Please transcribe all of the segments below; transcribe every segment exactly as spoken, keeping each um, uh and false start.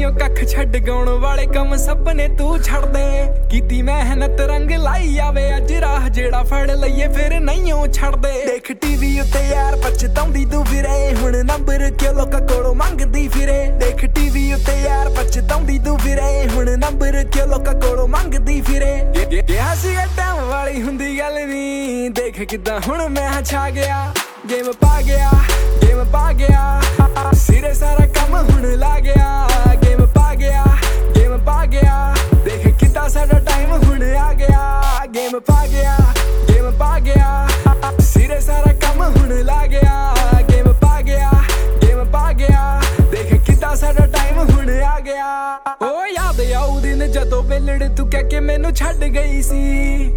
ਵਿੱਚੋਂ ਕੱਖ ਛੱਡ ਗਾਉਣ ਵਾਲੇ ਕੰਮ ਸੁਪਨੇ ਤੂੰ ਛੱਡ ਦੇ। ਕੀਤੀ ਮਿਹਨਤ ਰੰਗ ਲਾਈ ਆਵੇ ਅੱਜ ਰਾਹ ਜਿਹੜਾ ਫੜ ਲਈਏ ਫਿਰ ਨਹੀਂ ਉਹ ਛੱਡਦੇ। ਦੇਖ ਟੀਵੀ ਉੱਤੇ ਯਾਰ ਪਛਤਾਉਂਦੀ ਤੂੰ ਫਿਰੇ, ਹੁਣ ਨੰਬਰ ਕਿਉਂ ਲੋਕਾਂ ਕੋਲੋਂ ਮੰਗਦੀ ਫਿਰੇ। ਦੇਖ ਟੀਵੀ ਉੱਤੇ ਯਾਰ ਪਛਤਾਉਂਦੀ ਤੂੰ ਫਿਰੇ, ਹੁਣ ਨੰਬਰ ਕਿਉਂ ਲੋਕਾਂ ਕੋਲੋਂ ਮੰਗਦੀ ਫਿਰੇ। ਕਿਹਾ ਸੀ ਟਾਈਮ ਵਾਲੀ ਹੁੰਦੀ ਗੱਲ ਨੀ, ਦੇਖ ਕਿਦਾਂ ਹੁਣ ਮੈਂ ਛਾ ਗਿਆ। ਗੇਮ ਪਾ ਗਿਆ ਗੇਮ ਪਾ ਗਿਆ ਸਿਰੇ ਸਾਰਾ ਕੰਮ ਹੁਣ ਲਾ ਗਿਆ। ਗੇਮ ਪਾ ਗਿਆ ਗੇਮ ਪਾ ਗਿਆ ਦੇਖ ਕਿਦਾਂ ਸਾਡਾ ਟਾਈਮ ਹੁਣ ਆ ਗਿਆ। ਗੇਮ ਪਾ ਗਿਆ ਗੇਮ ਪਾ ਗਿਆ ਸਿਰੇ ਸਾਰਾ ਕੰਮ ਹੁਣ ਲਾ ਗਿਆ। ਗੇਮ ਪਾ ਗਿਆ ਗੇਮ ਪਾ ਗਿਆ ਦੇਖ ਕਿਦਾਂ ਸਾਡਾ ਟਾਈਮ ਹੁਣ ਆ ਗਿਆ। ਓ ਯਾਦ ਆਉ ਦਿਨ ਜਦੋਂ ਵੇਲੜ ਤੂੰ ਕਹਿ ਕੇ ਮੈਨੂੰ ਛੱਡ ਗਈ ਸੀ।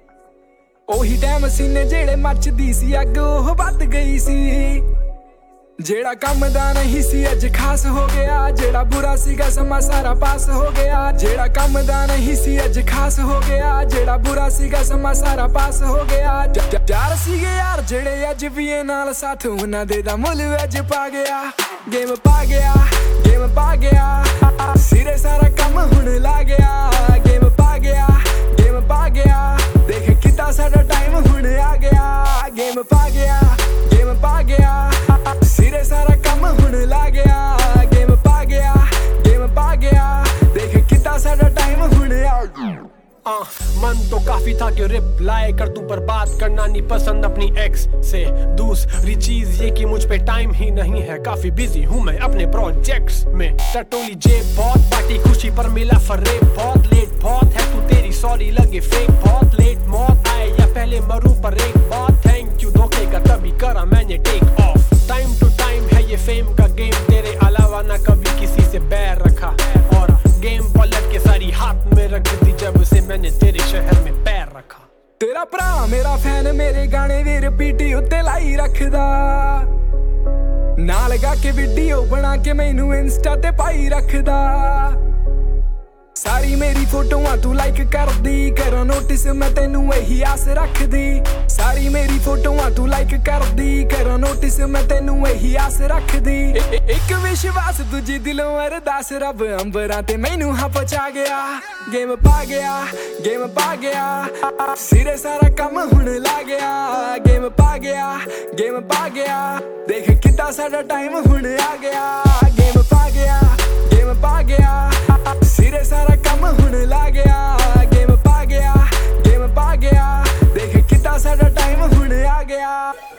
ਉਹੀ ਟਾਈਮ ਸੀਨੇ ਜਿਹੜੇ ਮੱਚਦੀ ਸੀ ਅੱਗ ਉਹ ਵੱਧ ਗਈ ਸੀ। ਜਿਹੜਾ ਕੰਮ ਦਾ ਨਹੀਂ ਸੀ ਅੱਜ ਖਾਸ ਹੋ ਗਿਆ, ਜਿਹੜਾ ਬੁਰਾ ਸੀਗਾ ਸਮਾਂ ਸਾਰਾ ਪਾਸ ਹੋ ਗਿਆ। ਜਿਹੜਾ ਕੰਮ ਦਾ ਨਹੀਂ ਸੀ ਅੱਜ ਖਾਸ ਹੋ ਗਿਆ, ਜਿਹੜਾ ਬੁਰਾ ਸੀਗਾ ਸਮਾਂ ਸਾਰਾ ਪਾਸ ਹੋ ਗਿਆ। ਚਾਰ ਸੀਗੇ ਯਾਰ ਜਿਹੜੇ ਅੱਜ ਵੀ ਇਹ ਨਾਲ ਸਾਥ ਉਹਨਾਂ ਦੇ ਦਾ ਮੁੱਲ ਅੱਜ ਪਾ ਗਿਆ। ਗੇਮ ਪਾ ਗਿਆ ਗੇਮ ਪਾ ਗਿਆ ਸਿਰੇ ਸਾਰਾ ਕੰਮ ਹੁਣ ਲਾ ਗਿਆ। ਗੇਮ ਪਾ ਗਿਆ ਗੇਮ ਪਾ ਗਿਆ ਦੇਖ ਕਿਦਾਂ ਸਾਡਾ ਟਾਈਮ ਹੁਣ ਆ ਗਿਆ। ਗੇਮ ਪਾ ਗਿਆ ਗੇਮ ਪਾ ਗਿਆ ਸਿਰੇ ਸਾਰਾ ਕੰਮ ਹੁਣ ਲਾ ਗਿਆ। ਗੇਮ ਪਾ ਗਿਆ ਗੇਮ ਪਾ ਗਿਆ ਦੇਖ ਕਿਦਾਂ ਸਾਡਾ ਟਾਈਮ ਹੁਣ ਆ ਗਿਆ। Uh, मन तो काफी था कि रिप्लाई कर दूं पर बात करना नहीं पसंद अपनी एक्स से। दूसरी चीज ये कि मुझ पे टाइम ही नहीं है, काफी बिजी हूँ मैं अपने प्रोजेक्ट्स में। टटोली जेब बहुत पार्टी खुशी पर मिला फरेब बहुत लेट बहुत है तू तेरी सॉरी लगे फेक बहुत लेट। मौत आए या पहले मरूं पर एक बात थैंक यू धोखे का तभी करा मैंने take off. Time to time है ये फेम का गेम, तेरे अलावा ना कभी किसी से बैर रखा और गेम पलट के सारी हाथ में रख दी जब से मैंने तेरे शहर में पैर रखा। तेरा भरा मेरा फैन मेरे गाने भी रिपीट उत्ते लाई रखदा, नाल गा के वीडियो बना के मैनू इंस्टा ते पाई रखदा। सारी मेरी फोटोआं तू लाइक करदी, करा नोटिस मैं तेनू यही आस रखदी। सारी मेरी फोटोआं तू लाइक करदी, करा नोटिस मैं तेनू यही आस रखदी। एक विश्वास दूजी दिलों अरदास रब अंबरां ते मैनू हाँ पहुंचा गया। गेम पा गया गेम पा गया सिरे सारा काम हुण ला गया। गेम पा गया गेम पा गया देख कितना साडा टाइम हुण आ गया। गेम पा गया गेम पा गया सिरे सारा काम हुण ला गया। गेम पा गया गेम पा गया देख कितना साडा टाइम हुण आ गया।